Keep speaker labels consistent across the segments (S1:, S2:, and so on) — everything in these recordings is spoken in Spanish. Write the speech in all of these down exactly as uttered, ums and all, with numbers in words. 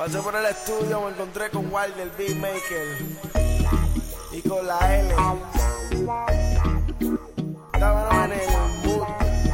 S1: Pasé por el estudio, me encontré con Wilder Beatmaker y con la L. Estábamos en el mood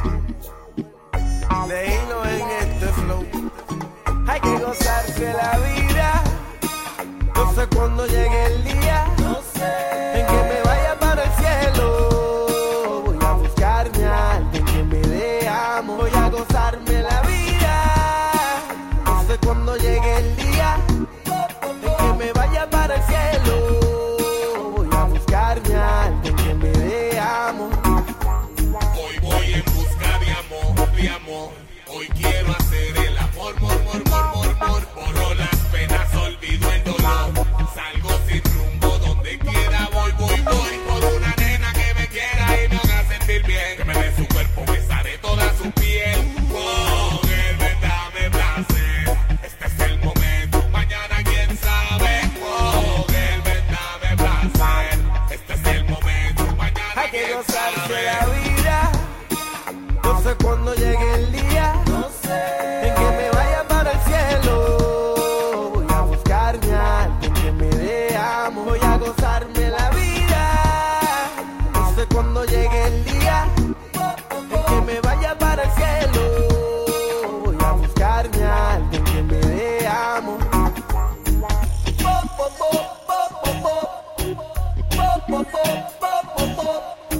S1: de irnos en este flow. Hay que gozarse la vida. No sé cuándo llegue el día, no sé, en que me vaya para el cielo. Voy a buscarme a alguien que me dé amor. Voy a gozarme la vida. No sé cuándo llegue el día en que me vaya para el cielo. Voy a buscarme a alguien que me dé amor.
S2: Hoy voy en busca de amor, de amor. Hoy quiero hacer el amor, mor, mor, mor, mor, mor. Borro las penas, olvido el dolor. Salgo sin rumbo, donde quiera voy, voy, voy. Por una nena que me quiera y me haga sentir bien. Que me dé su cuerpo, besaré toda su piel. Con él, ven, dame placer. Este es el momento, mañana quién sabe. Con él, ven, dame placer. Este es el momento, mañana
S1: Hay que
S2: quién
S1: gozarse
S2: sabe.
S1: la vida. No sé cuándo llegue el día, no sé, en que me vaya para el cielo. Voy a buscarme a alguien que me dé amor. Voy a gozarme la vida. No sé cuándo llegue el día en que me vaya para el cielo. Voy a buscarme a alguien que me dé amor. Po, po, po, po, po, po. Po, po, po, po, po, po.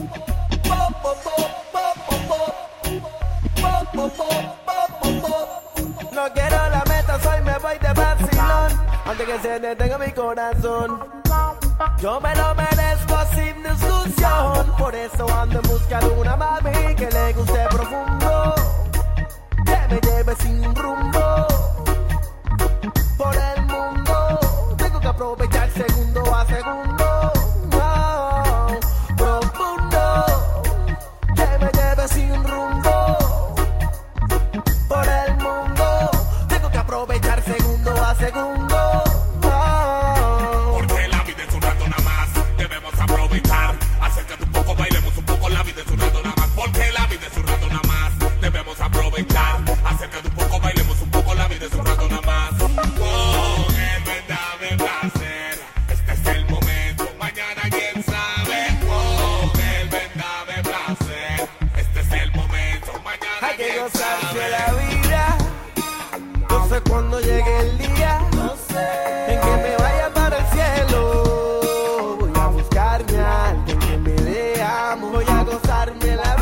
S1: No quiero la meta, soy me voy de vacilón. Antes que se detenga mi corazón, yo me lo merezco sin discusión. Por eso ando en busca de una mami que le guste profundo, que me lleve sin rumbo por el mundo. Tengo que aprovechar segundo a segundo. Oh, profundo, que me lleve sin rumbo por el mundo. Tengo que aprovechar segundo a segundo. Oh.
S2: Porque la vida es un rato nada más, debemos aprovechar. Acércate un poco, bailemos un poco, la vida es un rato nada más. Porque la vida es un rato nada más, debemos aprovechar. Acércate un poco, bailemos un poco, la vida es un rato nada más. Con él, ven, dame placer. Este es el momento, mañana quién sabe. Con él, ven, dame placer. Este es el momento, mañana
S1: Hay que
S2: quién
S1: gozarse
S2: sabe.
S1: la vida. No sé cuándo llegue el día, no sé, en que me vaya para el cielo. Voy a buscarme a alguien que me dé amor. Voy a gozarme la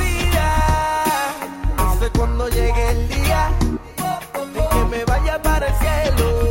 S1: vida. No sé cuándo llegue el día en que me vaya para el cielo.